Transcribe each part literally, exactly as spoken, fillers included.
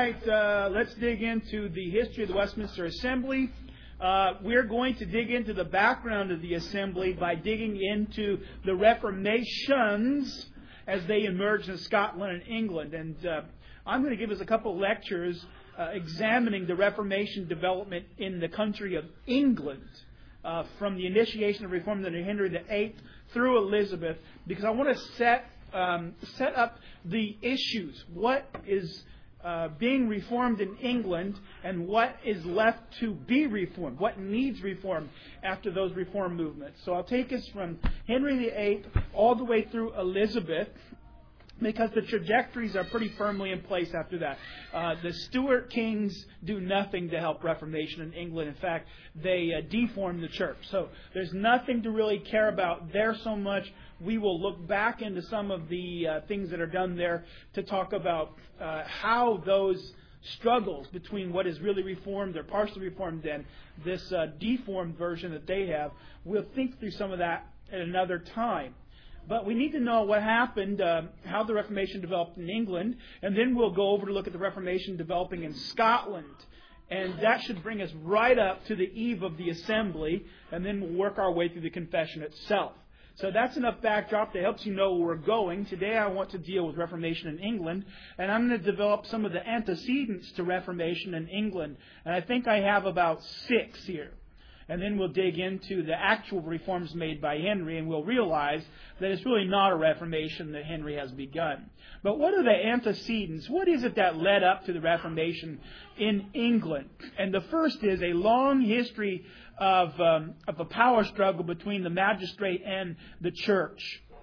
right, uh, let's dig into the history of the Westminster Assembly. Uh, we're going to dig into the background of the Assembly by digging into the Reformations as they emerged in Scotland and England. And uh, I'm going to give us a couple of lectures uh, examining the Reformation development in the country of England uh, from the initiation of reform under Henry the Eighth through Elizabeth, because I want to set um, set up the issues. What is Uh, being reformed in England, and what is left to be reformed, what needs reform after those reform movements. So I'll take us from Henry the Eighth all the way through Elizabeth, because the trajectories are pretty firmly in place after that. Uh, the Stuart kings do nothing to help Reformation in England. In fact, they uh, deform the church. So there's nothing to really care about there so much. We will look back into some of the uh, things that are done there to talk about uh, how those struggles between what is really reformed or partially reformed and this uh, deformed version that they have. We'll think through some of that at another time. But we need to know what happened, uh, how the Reformation developed in England, and then we'll go over to look at the Reformation developing in Scotland. And that should bring us right up to the eve of the Assembly, and then we'll work our way through the Confession itself. So that's enough backdrop that helps you know where we're going. Today I want to deal with Reformation in England, and I'm going to develop some of the antecedents to Reformation in England. And I think I have about six here. And then we'll dig into the actual reforms made by Henry, and we'll realize that it's really not a Reformation that Henry has begun. But what are the antecedents? What is it that led up to the Reformation in England? And the first is a long history of, um, of a power struggle between the magistrate and the church.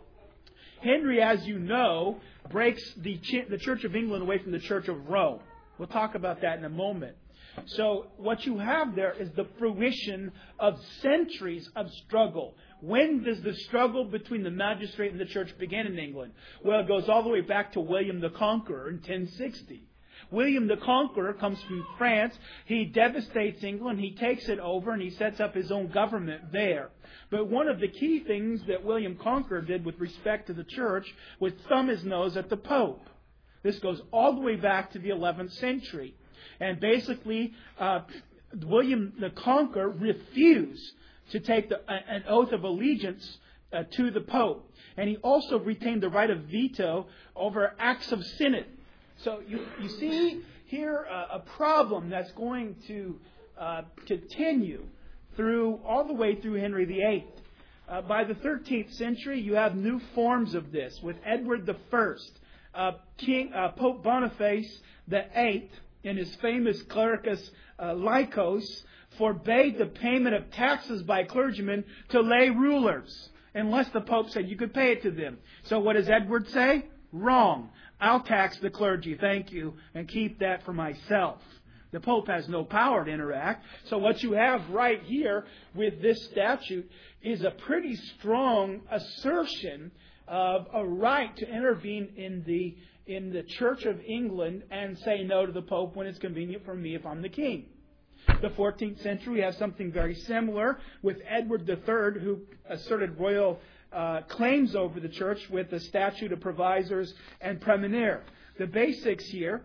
Henry, as you know, breaks the, ch- the Church of England away from the Church of Rome. We'll talk about that in a moment. So what you have there is the fruition of centuries of struggle. When does the struggle between the magistrate and the church begin in England? Well, it goes all the way back to William the Conqueror in ten sixty. William the Conqueror comes from France. He devastates England. He takes it over and he sets up his own government there. But one of the key things that William Conqueror did with respect to the church was thumb his nose at the Pope. This goes all the way back to the eleventh century. And basically, uh, William the Conqueror refused to take the, an oath of allegiance uh, to the Pope. And he also retained the right of veto over acts of synod. So you, you see here uh, a problem that's going to uh, continue through all the way through Henry the Eighth. Uh, by the thirteenth century, you have new forms of this with Edward the First. Uh, King uh, Pope Boniface the Eighth, in his famous Clericus uh, Lycos, forbade the payment of taxes by clergymen to lay rulers, unless the Pope said you could pay it to them. So what does Edward say? Wrong. I'll tax the clergy, thank you, and keep that for myself. The Pope has no power to interact. So what you have right here with this statute is a pretty strong assertion of a right to intervene in the in the Church of England and say no to the Pope when it's convenient for me if I'm the king. The fourteenth century, we have something very similar with Edward the Third, who asserted royal uh, claims over the church with the Statute of Provisors and Praemunire. The basics here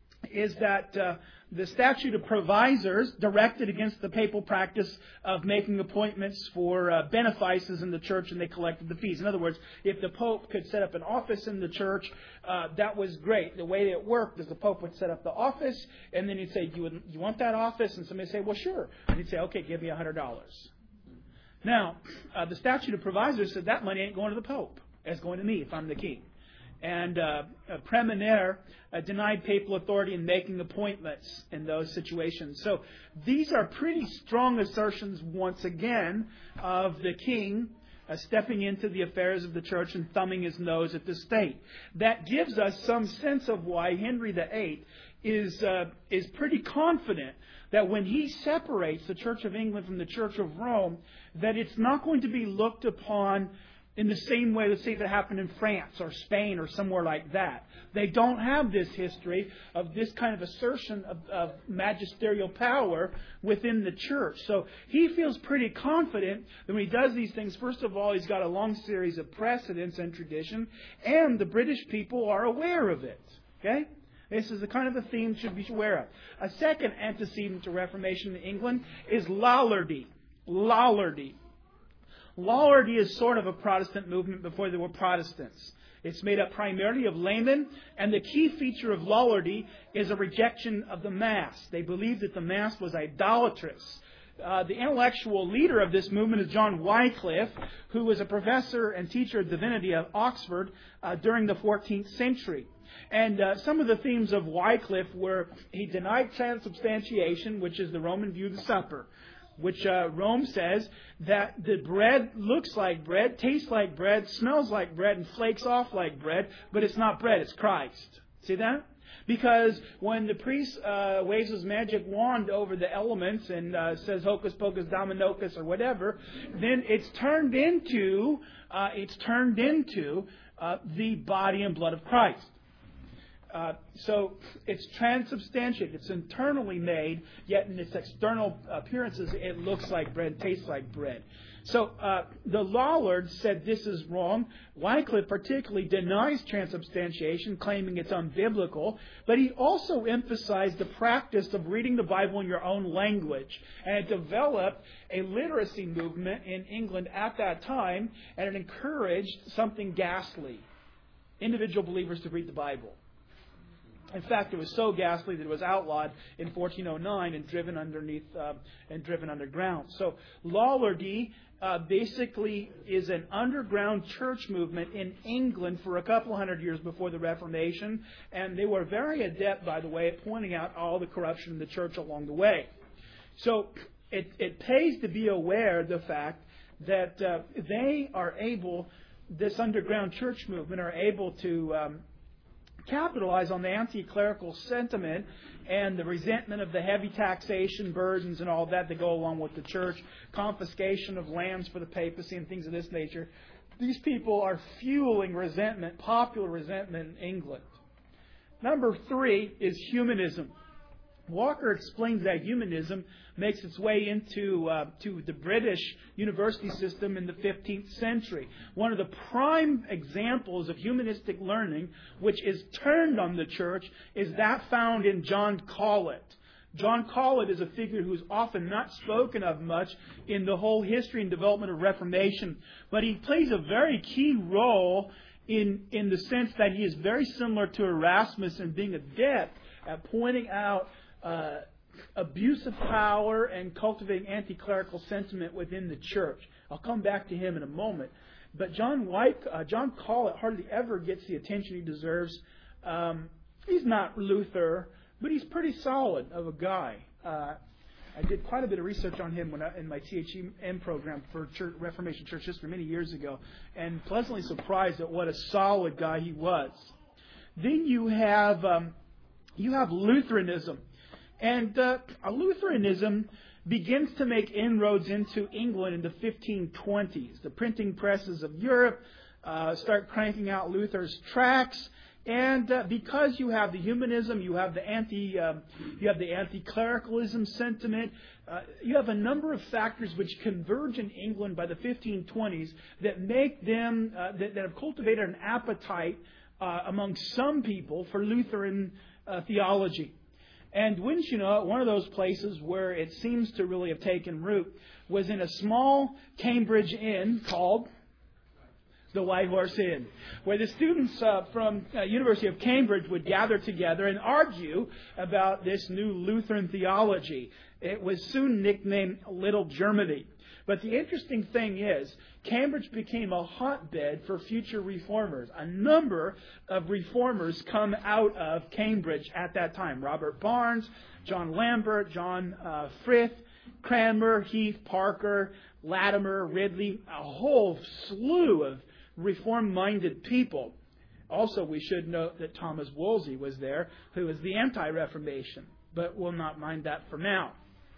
is that uh, the Statute of Provisors directed against the papal practice of making appointments for uh, benefices in the church, and they collected the fees. In other words, if the Pope could set up an office in the church, uh, that was great. The way it worked is the Pope would set up the office, and then he'd say, "Do you, you want that office?" And somebody would say, "Well, sure." And he'd say, "Okay, give me one hundred dollars. Now, uh, the Statute of Provisors said that money ain't going to the Pope. It's going to me if I'm the king. And uh, Praemunire uh, denied papal authority in making appointments in those situations. So these are pretty strong assertions, once again, of the king uh, stepping into the affairs of the church and thumbing his nose at the state. That gives us some sense of why Henry the Eighth is, uh, is pretty confident that when he separates the Church of England from the Church of Rome, that it's not going to be looked upon in the same way, let's say, that happened in France or Spain or somewhere like that. They don't have this history of this kind of assertion of, of magisterial power within the church. So he feels pretty confident that when he does these things, first of all, he's got a long series of precedents and tradition, and the British people are aware of it. Okay? This is the kind of a theme you should be aware of. A second antecedent to Reformation in England is Lollardy. Lollardy. Lollardy is sort of a Protestant movement before there were Protestants. It's made up primarily of laymen, and the key feature of Lollardy is a rejection of the Mass. They believed that the Mass was idolatrous. Uh, the intellectual leader of this movement is John Wycliffe, who was a professor and teacher of divinity at Oxford uh, during the fourteenth century. And uh, some of the themes of Wycliffe were he denied transubstantiation, which is the Roman view of the supper, which uh, Rome says that the bread looks like bread, tastes like bread, smells like bread, and flakes off like bread, but it's not bread, it's Christ. See that? Because when the priest uh, waves his magic wand over the elements and uh, says hocus pocus dominocus or whatever, then it's turned into uh, it's turned into uh, the body and blood of Christ. Uh, so it's transubstantiated. It's internally made, yet in its external appearances, it looks like bread, tastes like bread. So uh, the Lollards said this is wrong. Wycliffe particularly denies transubstantiation, claiming it's unbiblical. But he also emphasized the practice of reading the Bible in your own language. And it developed a literacy movement in England at that time, and it encouraged something ghastly: individual believers to read the Bible. In fact, it was so ghastly that it was outlawed in fourteen oh nine and driven underneath uh, and driven underground. So Lollardy uh, basically is an underground church movement in England for a couple hundred years before the Reformation, and they were very adept, by the way, at pointing out all the corruption in the church along the way. So it, it pays to be aware of the fact that uh, they are able, this underground church movement are able to Um, capitalize on the anti-clerical sentiment and the resentment of the heavy taxation burdens and all that that go along with the church, confiscation of lands for the papacy and things of this nature. These people are fueling resentment, popular resentment in England. Number three is humanism. Walker explains that humanism makes its way into uh, to the British university system in the fifteenth century. One of the prime examples of humanistic learning, which is turned on the church, is that found in John Colet. John Colet is a figure who's often not spoken of much in the whole history and development of Reformation, but he plays a very key role in, in the sense that he is very similar to Erasmus in being adept at pointing out Uh, abuse of power and cultivating anti-clerical sentiment within the church. I'll come back to him in a moment. But John White, uh, John Colet hardly ever gets the attention he deserves. Um, he's not Luther, but he's pretty solid of a guy. Uh, I did quite a bit of research on him when I, in my T H E M program for church, Reformation Church history many years ago, and pleasantly surprised at what a solid guy he was. Then you have um, you have Lutheranism. And uh, Lutheranism begins to make inroads into England in the fifteen twenties. The printing presses of Europe uh, start cranking out Luther's tracts, and uh, because you have the humanism, you have the anti, uh, you have the anti-clericalism sentiment. Uh, you have a number of factors which converge in England by the fifteen twenties that make them uh, that, that have cultivated an appetite uh, among some people for Lutheran uh, theology. And wouldn't you know it, one of those places where it seems to really have taken root was in a small Cambridge inn called the White Horse Inn, where the students uh, from uh, University of Cambridge would gather together and argue about this new Lutheran theology. It was soon nicknamed Little Germany. But the interesting thing is, Cambridge became a hotbed for future reformers. A number of reformers come out of Cambridge at that time. Robert Barnes, John Lambert, John uh, Frith, Cranmer, Heath, Parker, Latimer, Ridley, a whole slew of reform-minded people. Also, we should note that Thomas Wolsey was there, who was the anti-Reformation, but we'll not mind that for now.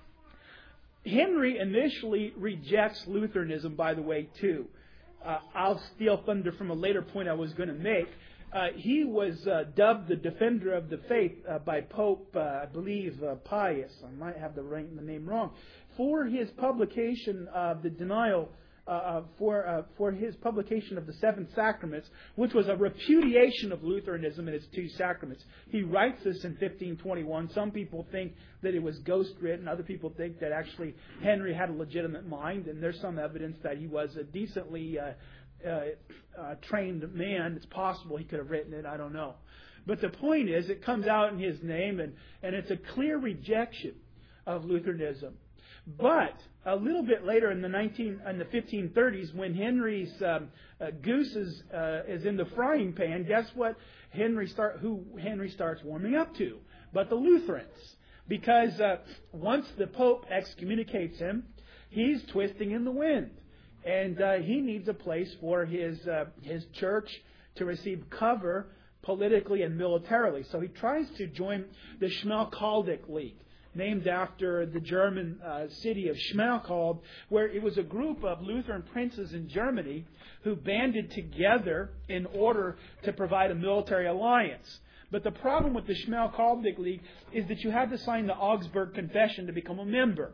Henry initially rejects Lutheranism, by the way, too. Uh, I'll steal thunder from a later point I was going to make. Uh, he was uh, dubbed the defender of the faith uh, by Pope, uh, I believe, uh, Pius. I might have the, rank, the name wrong. For his publication of the denial uh, for uh, for his publication of the Seven Sacraments, which was a repudiation of Lutheranism and its two sacraments. He writes this in fifteen twenty-one. Some people think that it was ghost written. Other people think that actually Henry had a legitimate mind, and there's some evidence that he was a decently uh, uh, uh, trained man. It's possible he could have written it. I don't know. But the point is, it comes out in his name, and, and it's a clear rejection of Lutheranism. But a little bit later in the nineteen in the fifteen thirties, when Henry's um, uh, goose is, uh, is in the frying pan, guess what? Henry start who Henry starts warming up to, but the Lutherans, because uh, once the Pope excommunicates him, he's twisting in the wind, and uh, he needs a place for his uh, his church to receive cover politically and militarily. So he tries to join the Schmalkaldic League, named after the German uh, city of Schmalkald, where it was a group of Lutheran princes in Germany who banded together in order to provide a military alliance. But the problem with the Schmalkaldic League is that you had to sign the Augsburg Confession to become a member.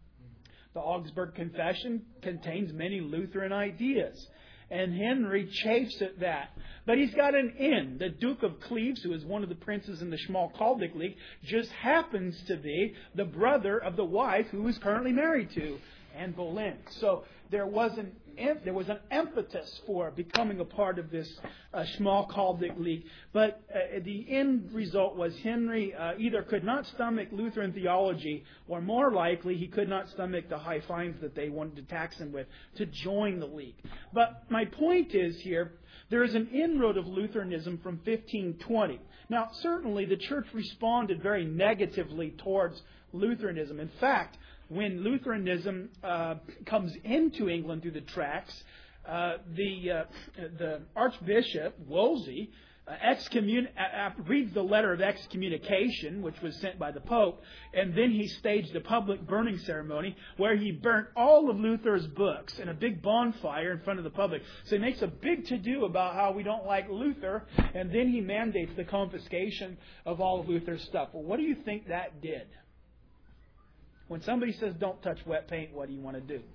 The Augsburg Confession contains many Lutheran ideas, and Henry chafes at that. But he's got an in. The Duke of Cleves, who is one of the princes in the Schmalkaldic League, just happens to be the brother of the wife who is currently married to Anne Boleyn. So there was an there was an impetus for becoming a part of this uh, Schmalkaldic League. But uh, the end result was Henry uh, either could not stomach Lutheran theology, or more likely he could not stomach the high fines that they wanted to tax him with to join the League. But my point is here, there is an inroad of Lutheranism from fifteen twenty. Now, certainly the church responded very negatively towards Lutheranism. In fact, when Lutheranism uh, comes into England through the tracts, uh, the uh, the Archbishop Wolsey uh, excommun- uh, reads the letter of excommunication, which was sent by the Pope, and then he staged a public burning ceremony where he burnt all of Luther's books in a big bonfire in front of the public. So he makes a big to-do about how we don't like Luther, and then he mandates the confiscation of all of Luther's stuff. Well, what do you think that did? When somebody says don't touch wet paint, what do you want to do?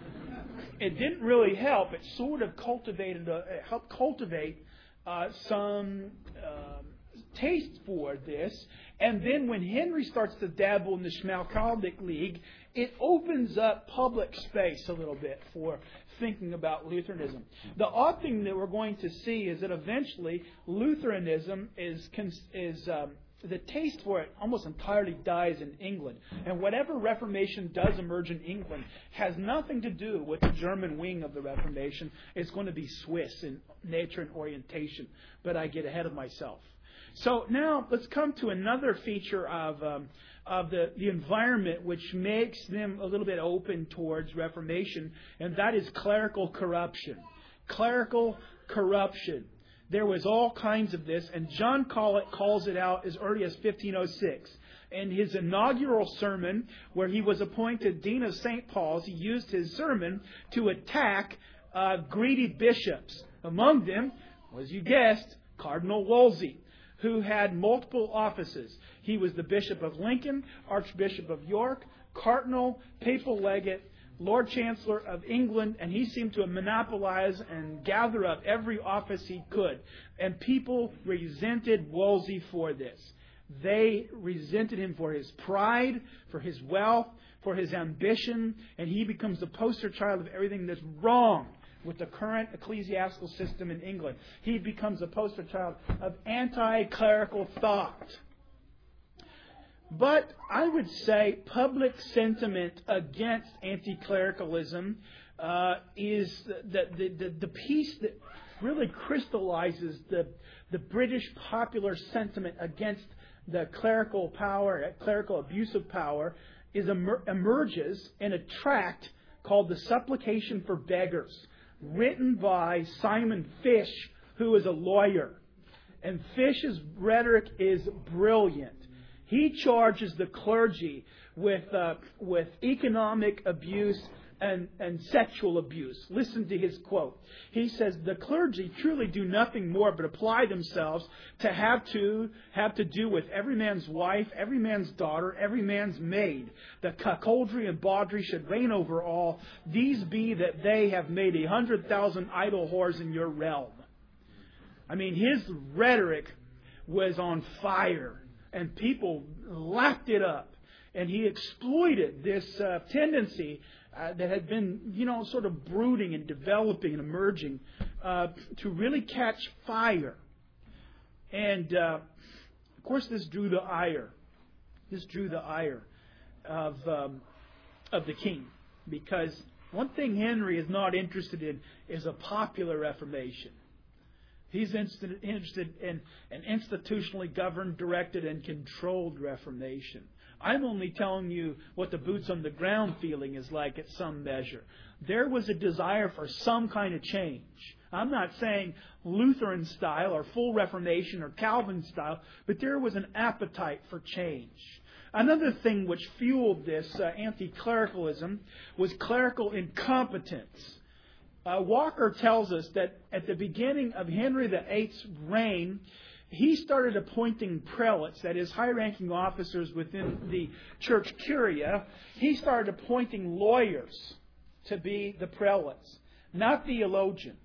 It didn't really help. It sort of cultivated, a, it helped cultivate uh, some uh, taste for this. And then when Henry starts to dabble in the Schmalkaldic League, it opens up public space a little bit for thinking about Lutheranism. The odd thing that we're going to see is that eventually Lutheranism is is um, the taste for it almost entirely dies in England. And whatever Reformation does emerge in England has nothing to do with the German wing of the Reformation. It's going to be Swiss in nature and orientation. But I get ahead of myself. So now let's come to another feature of um, of the, the environment which makes them a little bit open towards Reformation, and that is clerical corruption. Clerical corruption. There was all kinds of this, and John Colet calls it out as early as fifteen oh six. In his inaugural sermon, where he was appointed Dean of Saint Paul's, he used his sermon to attack uh, greedy bishops. Among them, as you guessed, Cardinal Wolsey, who had multiple offices. He was the Bishop of Lincoln, Archbishop of York, Cardinal, Papal Legate, Lord Chancellor of England, and he seemed to monopolize and gather up every office he could. And people resented Wolsey for this. They resented him for his pride, for his wealth, for his ambition, and he becomes the poster child of everything that's wrong with the current ecclesiastical system in England. He becomes a poster child of anti-clerical thought. But I would say public sentiment against anti-clericalism uh, is the, the, the, the piece that really crystallizes the, the British popular sentiment against the clerical power, clerical abuse of power, is emer- emerges in a tract called The Supplication for Beggars, written by Simon Fish, who is a lawyer. And Fish's rhetoric is brilliant. He charges the clergy with uh, with economic abuse and, and sexual abuse. Listen to his quote. He says, "The clergy truly do nothing more but apply themselves to have to have to do with every man's wife, every man's daughter, every man's maid. The cuckoldry and bawdry should reign over all. These be that they have made a hundred thousand idle whores in your realm." I mean, his rhetoric was on fire, and people lapped it up. And he exploited this uh, tendency uh, that had been, you know, sort of brooding and developing and emerging uh, to really catch fire. And, uh, of course, this drew the ire. This drew the ire of um, of the king. Because one thing Henry is not interested in is a popular Reformation. He's interested, interested in an institutionally governed, directed, and controlled Reformation. I'm only telling you what the boots on the ground feeling is like at some measure. There was a desire for some kind of change. I'm not saying Lutheran style or full Reformation or Calvin style, but there was an appetite for change. Another thing which fueled this uh, anti-clericalism was clerical incompetence. Uh, Walker tells us that at the beginning of Henry the eighth's reign, he started appointing prelates, that is, high-ranking officers within the church curia. He started appointing lawyers to be the prelates, not theologians.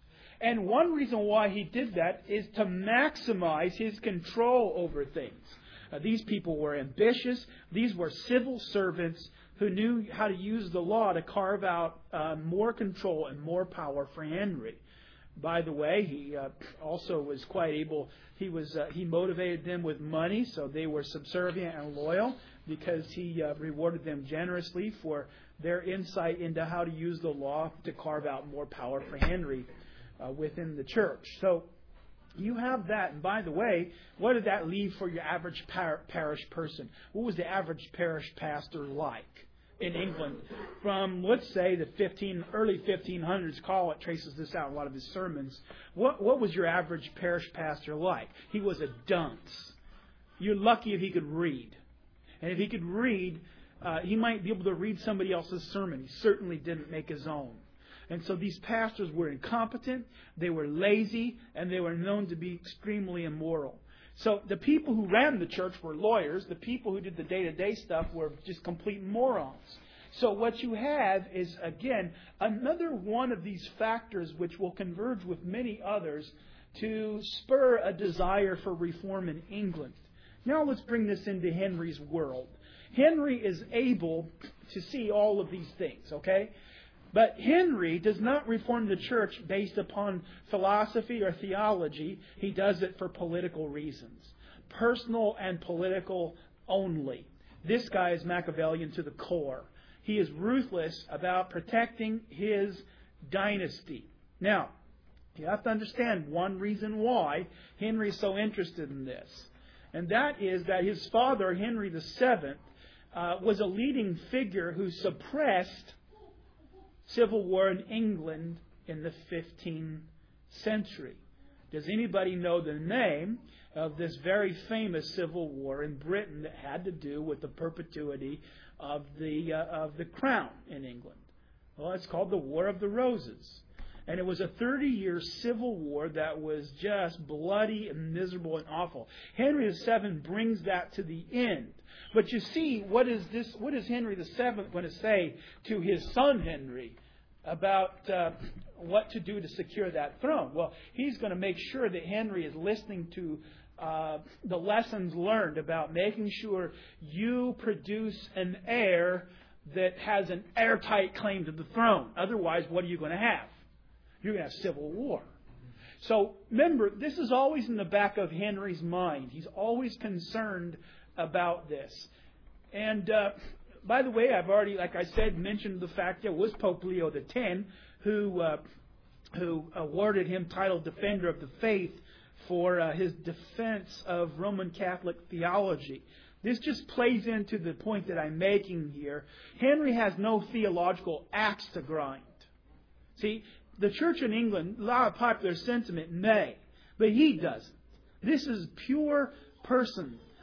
And one reason why he did that is to maximize his control over things. Uh, these people were ambitious. These were civil servants who knew how to use the law to carve out uh, more control and more power for Henry. By the way, he uh, also was quite able. He was uh, he motivated them with money, so they were subservient and loyal, because he uh, rewarded them generously for their insight into how to use the law to carve out more power for Henry uh, within the church. So you have that. And by the way, what did that leave for your average par- parish person? What was the average parish pastor like in England from, let's say, the fifteen early fifteen hundreds? Collett traces this out in a lot of his sermons. What what was your average parish pastor like? He was a dunce. You're lucky if he could read. And if he could read, uh, he might be able to read somebody else's sermon. He certainly didn't make his own. And so these pastors were incompetent, they were lazy, and they were known to be extremely immoral. So the people who ran the church were lawyers. The people who did the day-to-day stuff were just complete morons. So what you have is, again, another one of these factors which will converge with many others to spur a desire for reform in England. Now let's bring this into Henry's world. Henry is able to see all of these things, okay? But Henry does not reform the church based upon philosophy or theology. He does it for political reasons. Personal and political only. This guy is Machiavellian to the core. He is ruthless about protecting his dynasty. Now, you have to understand one reason why Henry is so interested in this. And that is that his father, Henry the seventh, uh, was a leading figure who suppressed civil war in England in the fifteenth century. Does anybody know the name of this very famous civil war in Britain that had to do with the perpetuity of the uh, of the crown in England? Well, it's called the War of the Roses. And it was a thirty-year civil war that was just bloody and miserable and awful. Henry the seventh brings that to the end. But you see, what is this? What is Henry the seventh going to say to his son Henry about uh, what to do to secure that throne? Well, he's going to make sure that Henry is listening to uh, the lessons learned about making sure you produce an heir that has an airtight claim to the throne. Otherwise, what are you going to have? You're going to have civil war. So remember, this is always in the back of Henry's mind. He's always concerned about this. And uh, by the way, I've already, like I said, mentioned the fact that it was Pope Leo the tenth who uh, who awarded him title Defender of the Faith for uh, his defense of Roman Catholic theology. This just plays into the point that I'm making here. Henry has no theological axe to grind. See, the church in England, a lot of popular sentiment may, but he doesn't. This is pure person,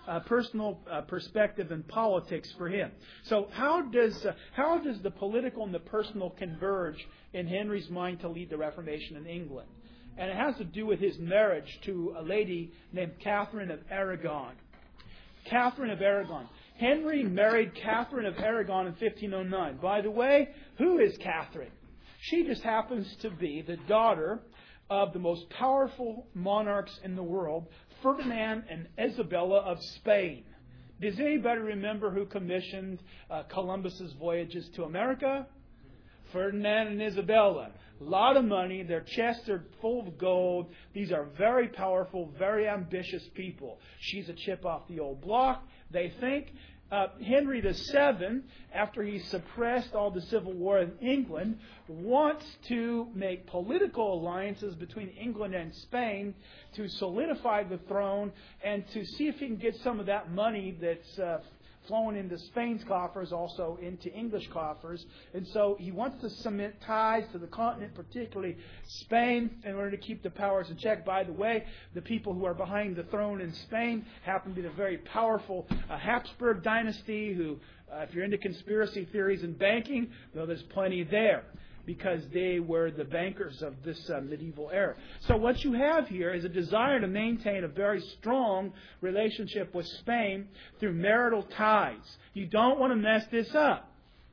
uh, personal uh, perspective in politics for him. So how does uh, how does the political and the personal converge in Henry's mind to lead the Reformation in England? And it has to do with his marriage to a lady named Catherine of Aragon. Catherine of Aragon. Henry married Catherine of Aragon in fifteen oh nine. By the way, who is Catherine? She just happens to be the daughter of the most powerful monarchs in the world, Ferdinand and Isabella of Spain. Does anybody remember who commissioned uh, Columbus's voyages to America? Ferdinand and Isabella. A lot of money. Their chests are full of gold. These are very powerful, very ambitious people. She's a chip off the old block, they think. Uh, Henry the Seventh, after he suppressed all the civil war in England, wants to make political alliances between England and Spain to solidify the throne and to see if he can get some of that money that's uh, flowing into Spain's coffers also into English coffers. And so he wants to cement ties to the continent, particularly Spain, in order to keep the powers in check. By the way, the people who are behind the throne in Spain happen to be the very powerful uh, Habsburg dynasty who, uh, if you're into conspiracy theories and banking, well, there's plenty there, because they were the bankers of this uh, medieval era. So what you have here is a desire to maintain a very strong relationship with Spain through marital ties. You don't want to mess this up.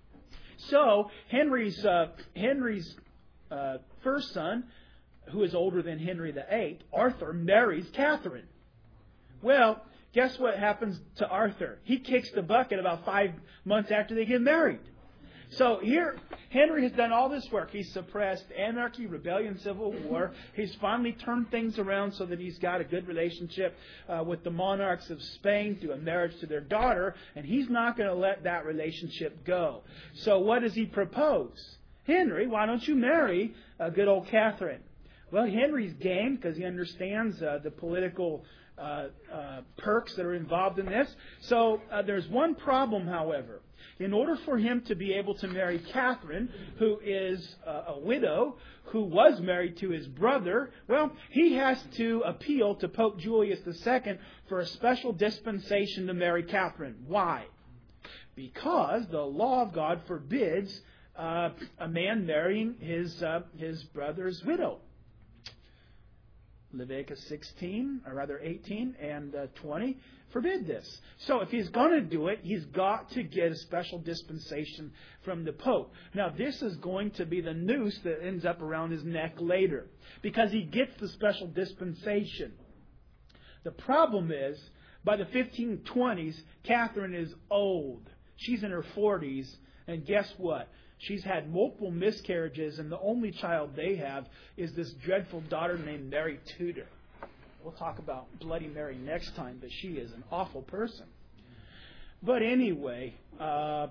So Henry's uh, Henry's uh, first son, who is older than Henry the Eighth, Arthur, marries Catherine. Well, guess what happens to Arthur? He kicks the bucket about five months after they get married. So here, Henry has done all this work. He's suppressed anarchy, rebellion, civil war. He's finally turned things around so that he's got a good relationship uh, with the monarchs of Spain through a marriage to their daughter, and he's not going to let that relationship go. So what does he propose? Henry, why don't you marry uh, good old Catherine? Well, Henry's game, because he understands uh, the political uh, uh, perks that are involved in this. So uh, there's one problem, however. In order for him to be able to marry Catherine, who is uh, a widow, who was married to his brother, well, he has to appeal to Pope Julius the Second for a special dispensation to marry Catherine. Why? Because the law of God forbids uh, a man marrying his uh, his brother's widow. Leviticus sixteen, or rather eighteen and uh, twenty, forbid this. So if he's going to do it, he's got to get a special dispensation from the Pope. Now, this is going to be the noose that ends up around his neck later, because he gets the special dispensation. The problem is, by the fifteen twenties, Catherine is old. She's in her forties, and guess what? She's had multiple miscarriages, and the only child they have is this dreadful daughter named Mary Tudor. We'll talk about Bloody Mary next time, but she is an awful person. But anyway, uh,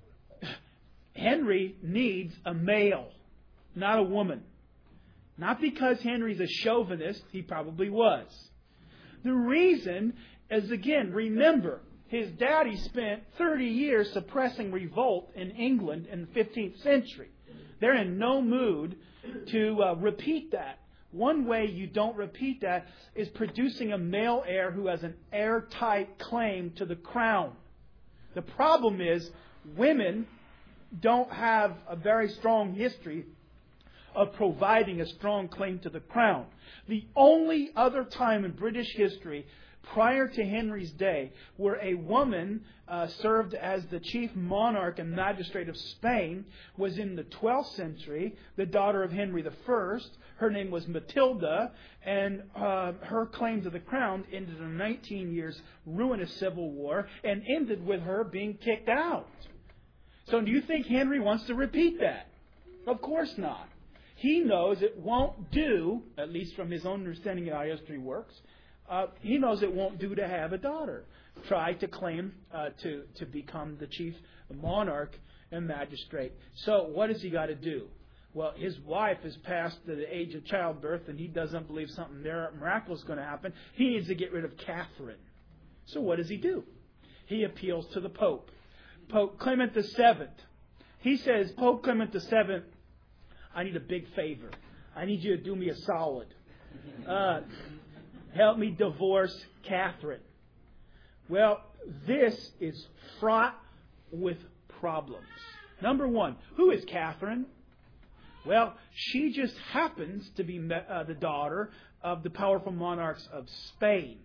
Henry needs a male, not a woman. Not because Henry's a chauvinist, he probably was. The reason is, again, remember, his daddy spent thirty years suppressing revolt in England in the fifteenth century. They're in no mood to uh, repeat that. One way you don't repeat that is producing a male heir who has an airtight claim to the crown. The problem is women don't have a very strong history of providing a strong claim to the crown. The only other time in British history prior to Henry's day where a woman uh, served as the chief monarch and magistrate of Spain was in the twelfth century, the daughter of Henry the First. Her name was Matilda, and uh, her claim to the crown ended in nineteen years ruinous civil war and ended with her being kicked out. So do you think Henry wants to repeat that? Of course not. He knows it won't do, at least from his own understanding of how history works, Uh, he knows it won't do to have a daughter try to claim uh, to, to become the chief monarch and magistrate. So what has he got to do? Well, his wife is past the age of childbirth, and he doesn't believe something miraculous is going to happen. He needs to get rid of Catherine. So what does he do? He appeals to the Pope. Pope Clement the Seventh. He says, Pope Clement the Seventh, I need a big favor. I need you to do me a solid. Uh, help me divorce Catherine. Well, this is fraught with problems. Number one, who is Catherine? Well, she just happens to be uh, the daughter of the powerful monarchs of Spain.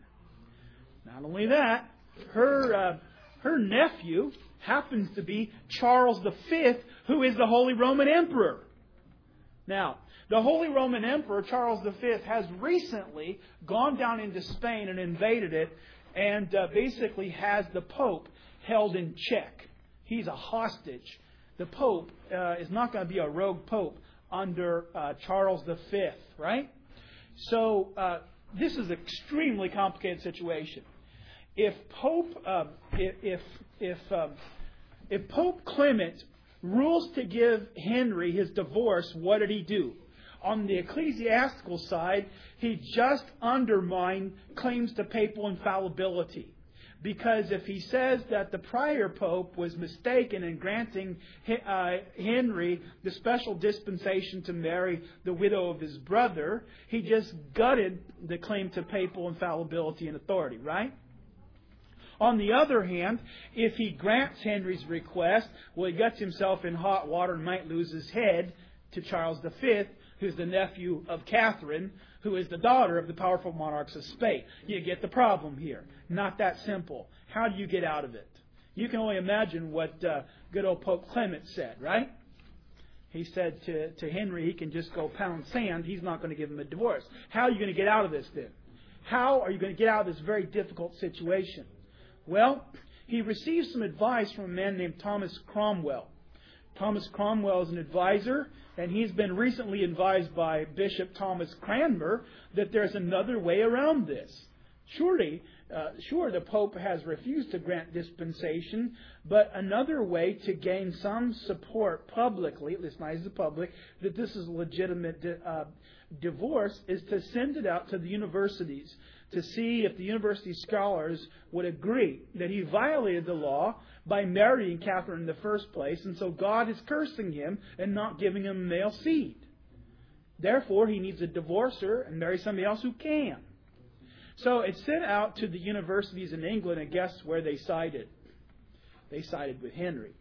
Not only that, her uh, her nephew happens to be Charles the Fifth, who is the Holy Roman Emperor. Now, the Holy Roman Emperor, Charles the Fifth, has recently gone down into Spain and invaded it, and uh, basically has the Pope held in check. He's a hostage. The Pope uh, is not going to be a rogue Pope under uh, Charles the Fifth, right? So uh, this is an extremely complicated situation. If Pope, uh, if if if, um, if Pope Clement rules to give Henry his divorce, what did he do? On the ecclesiastical side, he just undermined claims to papal infallibility. Because if he says that the prior pope was mistaken in granting uh, Henry the special dispensation to marry the widow of his brother, he just gutted the claim to papal infallibility and authority, right? On the other hand, if he grants Henry's request, well, he gets himself in hot water and might lose his head to Charles the Fifth, who's the nephew of Catherine, who is the daughter of the powerful monarchs of Spain. You get the problem here. Not that simple. How do you get out of it? You can only imagine what uh, good old Pope Clement said, right? He said to, to Henry he can just go pound sand. He's not going to give him a divorce. How are you going to get out of this then? How are you going to get out of this very difficult situation? Well, he received some advice from a man named Thomas Cromwell. Thomas Cromwell is an advisor, and he's been recently advised by Bishop Thomas Cranmer that there's another way around this. Surely, uh, sure, the Pope has refused to grant dispensation, but another way to gain some support publicly, at least not as the public, that this is a legitimate uh, divorce, is to send it out to the universities to see if the university scholars would agree that he violated the law by marrying Catherine in the first place, and so God is cursing him and not giving him male seed. Therefore, he needs a divorcer and marry somebody else who can. So it's sent out to the universities in England, and guess where they sided? They sided with Henry.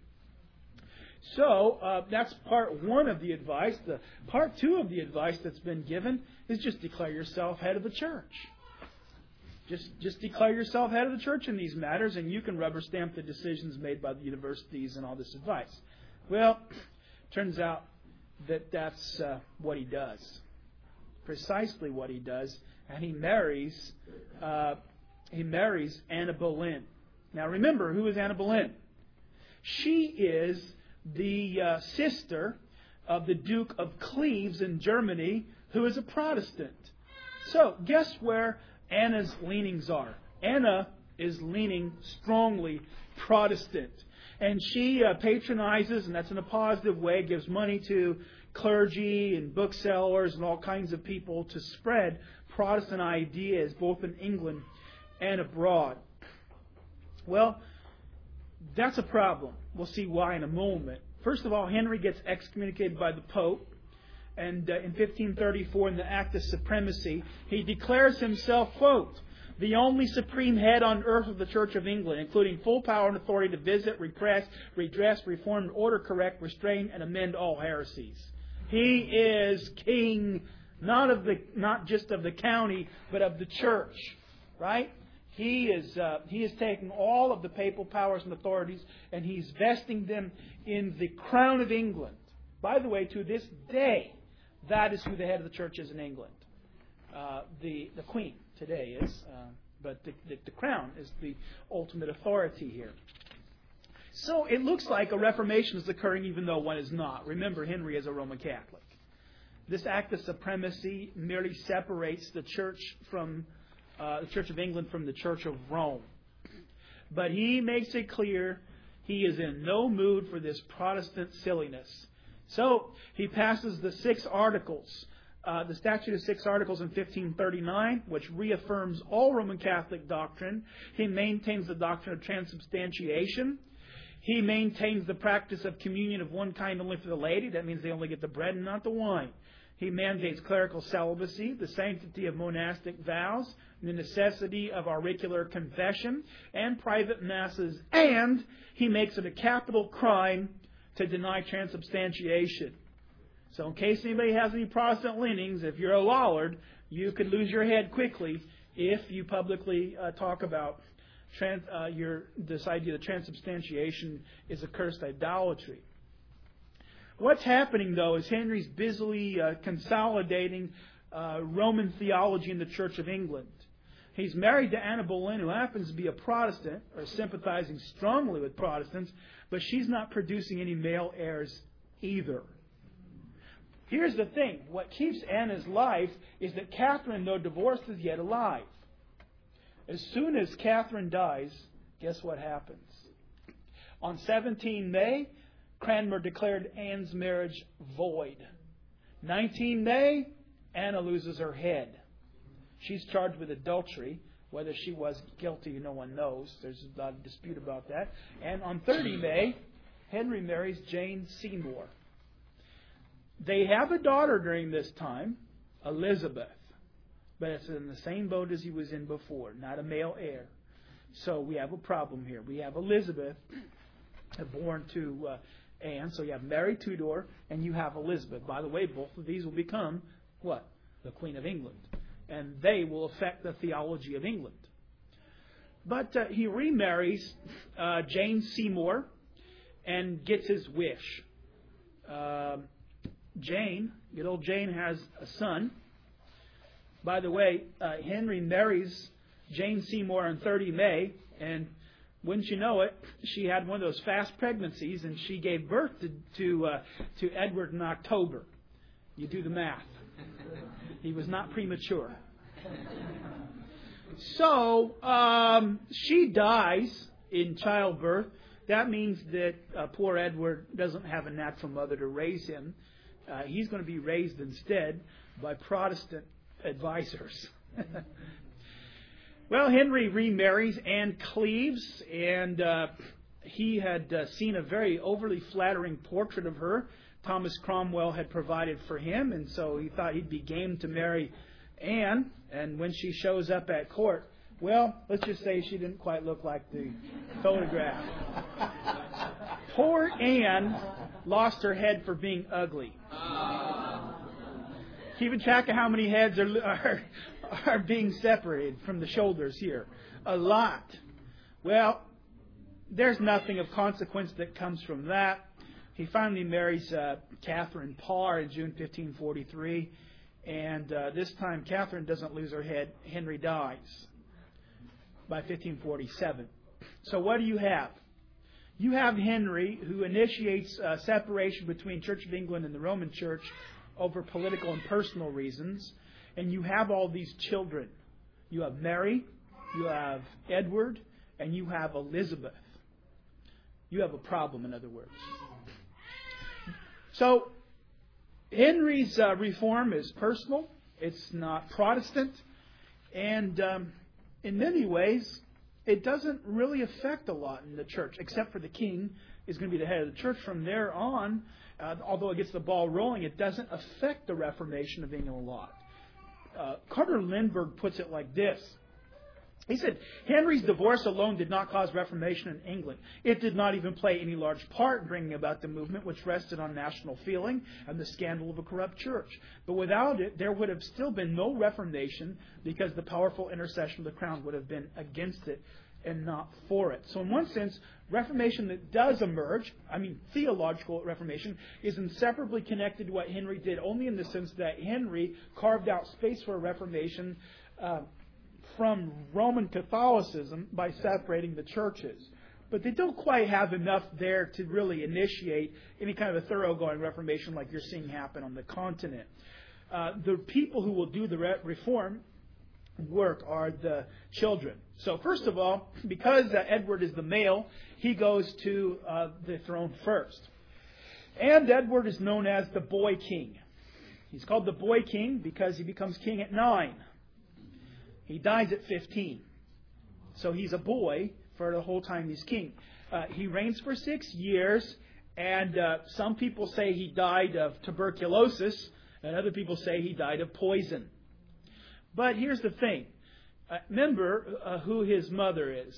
So uh, that's part one of the advice. The part two of the advice that's been given is just declare yourself head of the church. Just, just declare yourself head of the church in these matters, and you can rubber stamp the decisions made by the universities and all this advice. Well, turns out that that's uh, what he does. Precisely what he does. And he marries, uh, he marries Anna Boleyn. Now remember, who is Anna Boleyn? She is the uh, sister of the Duke of Cleves in Germany, who is a Protestant. So, guess where Anna's leanings are? Anna is leaning strongly Protestant. And she uh, patronizes, and that's in a positive way, gives money to clergy and booksellers and all kinds of people to spread Protestant ideas both in England and abroad. Well, that's a problem. We'll see why in a moment. First of all, Henry gets excommunicated by the Pope. And uh, in fifteen thirty-four, in the Act of Supremacy, he declares himself, quote, the only supreme head on earth of the Church of England, including full power and authority to visit, repress, redress, reform, order, correct, restrain, and amend all heresies. He is king, not of the not just of the county, but of the church, right? He is uh, he is taking all of the papal powers and authorities, and he's vesting them in the crown of England. By the way, to this day, that is who the head of the church is in England. Uh, the the Queen today is, uh, but the, the, the crown is the ultimate authority here. So it looks like a reformation is occurring even though one is not. Remember, Henry is a Roman Catholic. This act of supremacy merely separates the church from uh, the Church of England from the Church of Rome. But he makes it clear he is in no mood for this Protestant silliness. So he passes the six articles, uh, the Statute of Six Articles in fifteen thirty-nine, which reaffirms all Roman Catholic doctrine. He maintains the doctrine of transubstantiation. He maintains the practice of communion of one kind only for the laity. That means they only get the bread and not the wine. He mandates clerical celibacy, the sanctity of monastic vows, the necessity of auricular confession and private masses, and he makes it a capital crime to deny transubstantiation. So in case anybody has any Protestant leanings, if you're a Lollard, you could lose your head quickly if you publicly uh, talk about trans, uh, your this idea that transubstantiation is accursed idolatry. What's happening, though, is Henry's busily uh, consolidating uh, Roman theology in the Church of England. He's married to Anna Boleyn, who happens to be a Protestant, or sympathizing strongly with Protestants, but she's not producing any male heirs either. Here's the thing. What keeps Anna's life is that Catherine, though divorced, is yet alive. As soon as Catherine dies, guess what happens? On the seventeenth of May, Cranmer declared Anne's marriage void. nineteenth of May, Anna loses her head. She's charged with adultery. Whether she was guilty, no one knows. There's a lot of dispute about that. And on thirtieth of May, Henry marries Jane Seymour. They have a daughter during this time, Elizabeth. But it's in the same boat as he was in before, not a male heir. So we have a problem here. We have Elizabeth born to uh, Anne. So you have Mary Tudor and you have Elizabeth. By the way, both of these will become, what? The Queen of England. And they will affect the theology of England. But uh, he remarries uh, Jane Seymour and gets his wish. Uh, Jane, good old Jane, has a son. By the way, uh, Henry marries Jane Seymour on thirtieth of May, and wouldn't you know it, she had one of those fast pregnancies, and she gave birth to to, uh, to Edward in October. You do the math. He was not premature. So um, she dies in childbirth. That means that uh, poor Edward doesn't have a natural mother to raise him. Uh, he's going to be raised instead by Protestant advisors. Well, Henry remarries Anne Cleves, and uh, he had uh, seen a very overly flattering portrait of her Thomas Cromwell had provided for him, and so he thought he'd be game to marry Anne. And when she shows up at court, well, let's just say she didn't quite look like the photograph. Poor Anne lost her head for being ugly. Keeping track of how many heads are, are are being separated from the shoulders here. A lot. Well, there's nothing of consequence that comes from that. He finally marries uh, Catherine Parr in June fifteen forty-three. And uh, this time Catherine doesn't lose her head. Henry dies by fifteen forty-seven. So what do you have? You have Henry, who initiates uh, separation between Church of England and the Roman Church over political and personal reasons. And you have all these children. You have Mary, you have Edward, and you have Elizabeth. You have a problem, in other words. So, Henry's uh, reform is personal. It's not Protestant. And um, in many ways, it doesn't really affect a lot in the church, except for the king is going to be the head of the church from there on. Uh, although it gets the ball rolling, it doesn't affect the Reformation of England a lot. Uh, Carter Lindbergh puts it like this. He said, Henry's divorce alone did not cause Reformation in England. It did not even play any large part in bringing about the movement, which rested on national feeling and the scandal of a corrupt church. But without it, there would have still been no Reformation, because the powerful intercession of the crown would have been against it and not for it. So in one sense, Reformation that does emerge, I mean theological Reformation, is inseparably connected to what Henry did, only in the sense that Henry carved out space for a Reformation uh, from Roman Catholicism by separating the churches. But they don't quite have enough there to really initiate any kind of a thoroughgoing Reformation like you're seeing happen on the continent. Uh, the people who will do the re- reform work are the children. So first of all, because uh, Edward is the male, he goes to uh, the throne first. And Edward is known as the boy king. He's called the boy king because he becomes king at nine. He dies at fifteen. So he's a boy for the whole time he's king. Uh, he reigns for six years, and uh, some people say he died of tuberculosis, and other people say he died of poison. But here's the thing. Uh, remember uh, who his mother is.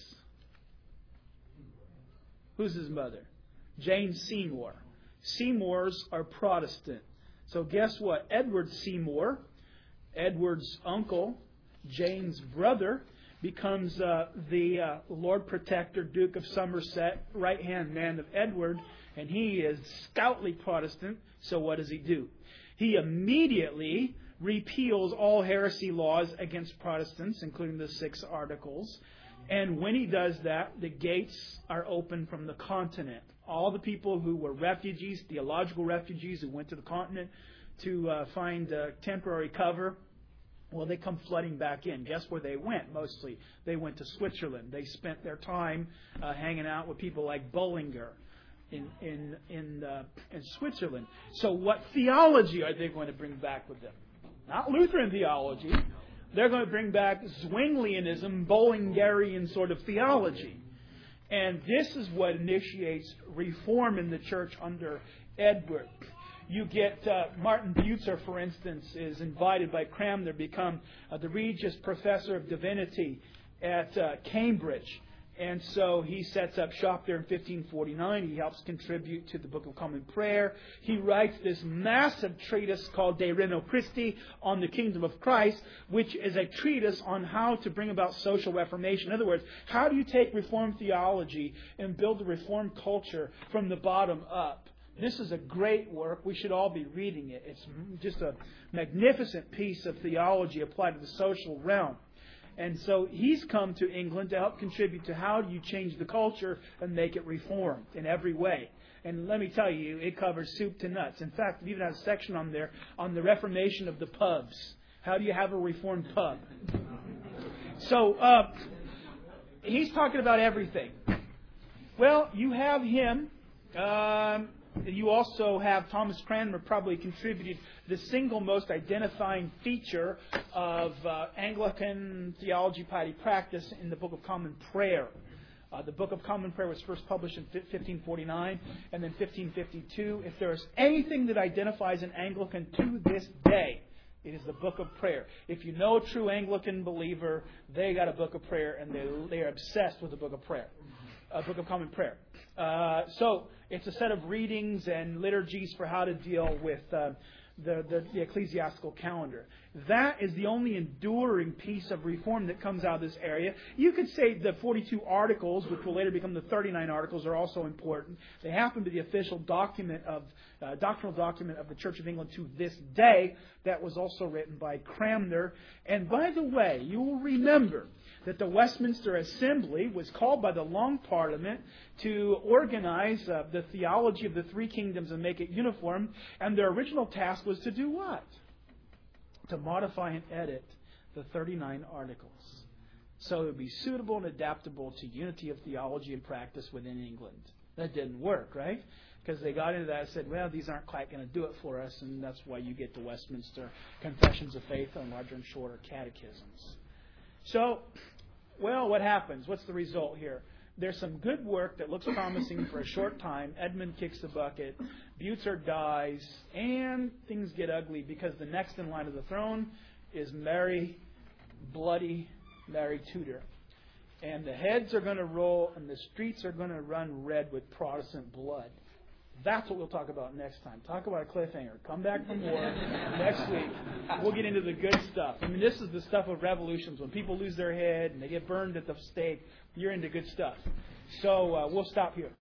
Who's his mother? Jane Seymour. Seymours are Protestant. So guess what? Edward Seymour, Edward's uncle, Jane's brother, becomes uh, the uh, Lord Protector, Duke of Somerset, right-hand man of Edward, and he is stoutly Protestant. So what does he do? He immediately repeals all heresy laws against Protestants, including the six articles. And when he does that, the gates are open from the continent. All the people who were refugees, theological refugees who went to the continent to uh, find uh, temporary cover, well, they come flooding back in. Guess where they went mostly? They went to Switzerland. They spent their time uh, hanging out with people like Bullinger in in in, uh, in Switzerland. So what theology are they going to bring back with them? Not Lutheran theology. They're going to bring back Zwinglianism, Bollingerian sort of theology. And this is what initiates reform in the church under Edward. You get uh, Martin Butzer, for instance, is invited by Cranmer to become uh, the Regius Professor of Divinity at uh, Cambridge. And so he sets up shop there in fifteen forty-nine. He helps contribute to the Book of Common Prayer. He writes this massive treatise called De Reino Christi on the Kingdom of Christ, which is a treatise on how to bring about social reformation. In other words, how do you take Reformed theology and build a Reformed culture from the bottom up? This is a great work. We should all be reading it. It's just a magnificent piece of theology applied to the social realm. And so he's come to England to help contribute to how do you change the culture and make it reformed in every way. And let me tell you, it covers soup to nuts. In fact, it even has a section on there on the reformation of the pubs. How do you have a reformed pub? So uh, he's talking about everything. Well, you have him. Um, You also have Thomas Cranmer probably contributed the single most identifying feature of uh, Anglican theology, piety, practice in the Book of Common Prayer. Uh, the Book of Common Prayer was first published in fifteen forty-nine and then fifteen fifty-two. If there is anything that identifies an Anglican to this day, it is the Book of Prayer. If you know a true Anglican believer, they got a Book of Prayer and they they are obsessed with the Book of Prayer, a Book of Common Prayer. Uh, so it's a set of readings and liturgies for how to deal with uh, the, the, the ecclesiastical calendar. That is the only enduring piece of reform that comes out of this area. You could say the forty-two articles, which will later become the thirty-nine articles, are also important. They happen to be the official document of uh, doctrinal document of the Church of England to this day. That was also written by Cranmer. And by the way, you will remember that the Westminster Assembly was called by the Long Parliament to organize uh, the theology of the three kingdoms and make it uniform. And their original task was to do what? To modify and edit the thirty-nine articles. So it would be suitable and adaptable to unity of theology and practice within England. That didn't work, right? Because they got into that and said, well, these aren't quite going to do it for us. And that's why you get the Westminster Confessions of Faith and larger and shorter catechisms. So, well, what happens? What's the result here? There's some good work that looks promising for a short time. Edmund kicks the bucket. Butzer dies. And things get ugly because the next in line of the throne is Mary, bloody Mary Tudor. And the heads are going to roll and the streets are going to run red with Protestant blood. That's what we'll talk about next time. Talk about a cliffhanger. Come back for more next week. We'll get into the good stuff. I mean, this is the stuff of revolutions. When people lose their head and they get burned at the stake, you're into good stuff. So uh, we'll stop here.